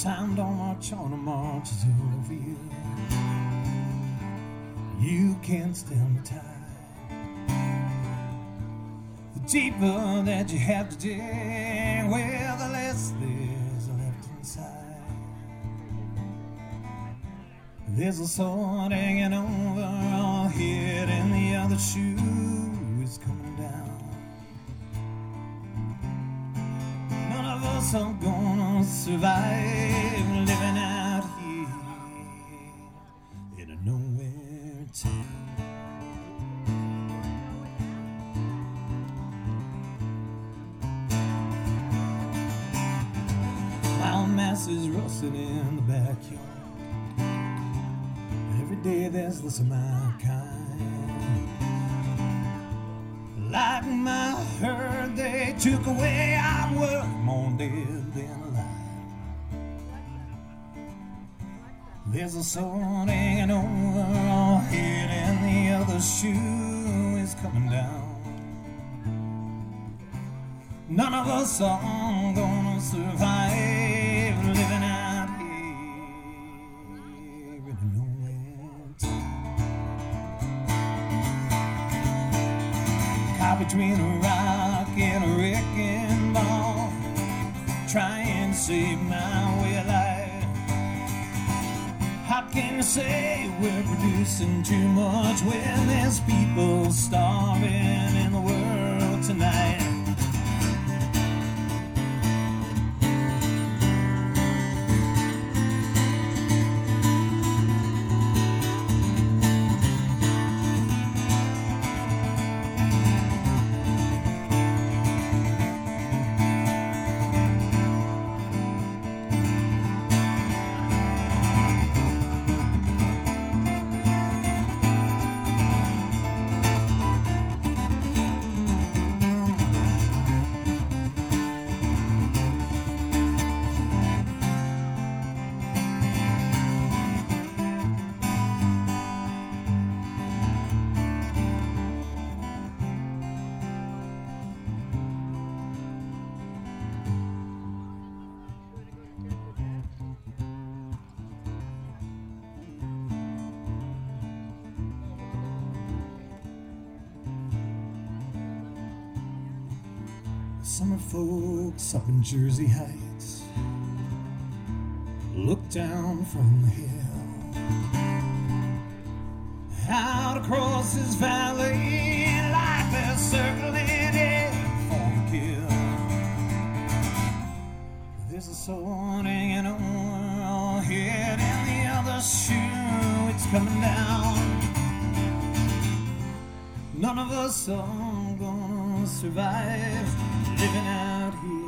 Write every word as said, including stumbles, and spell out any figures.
Time don't march on, a march is over you. You can't stem the tide. The deeper that you have to dig, well, the less there's left inside. There's a sword hanging over our head, and the other shoe is coming down. None of us are gonna survive living out here in a nowhere town. While mass is rusting in the backyard, every day there's less of my kind. Like my herd, they took away our work, more dead than alive. There's a sword hanging over our head, and the other shoe is coming down. None of us are gonna survive living out here in a nowhere town. Caught between a rock and a wrecking ball, trying to save my way of life. How can you say we're producing too much when there's people starving in the world tonight? Summer folks up in Jersey Heights look down from the hill out across this valley like they're circling it for a kill. There's a sword hanging over our head, and the other shoe, it's coming down. None of us are gonna survive living out here